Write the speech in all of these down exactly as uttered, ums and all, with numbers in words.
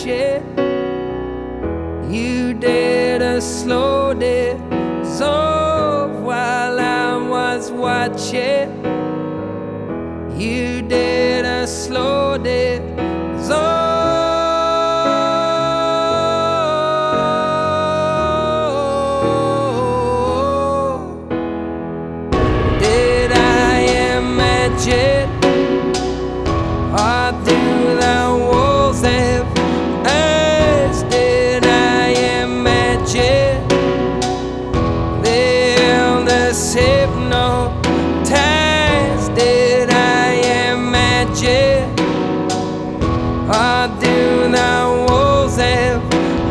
it. You did a slow dissolve while I was watching. You did a slow dissolve. Did I imagine? Or do the walls have eyes? Did I imagine? They're the hypnotized. Did I imagine? Or do the walls have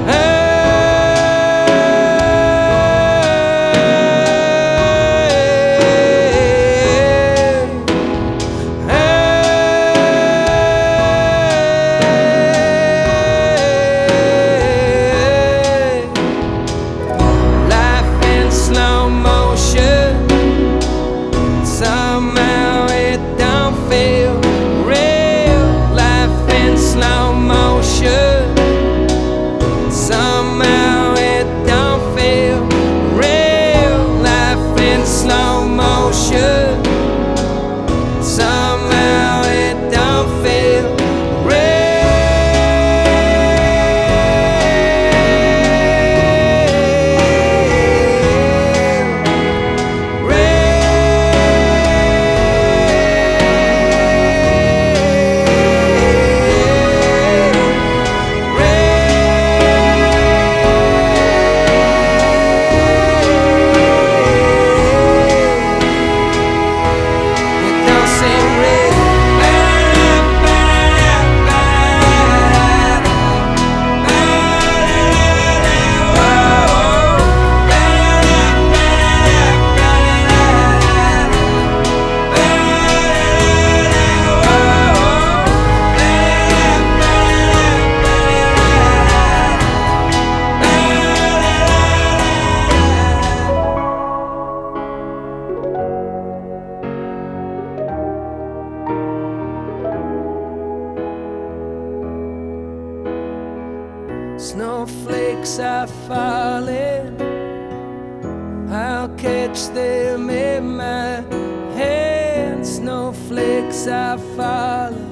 snowflakes are falling? I'll catch them in my hand. Snowflakes are falling.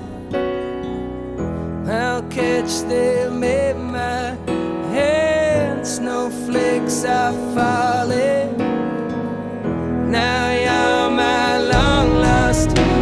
I'll catch them in my hand. Snowflakes are falling. Now you're my long lost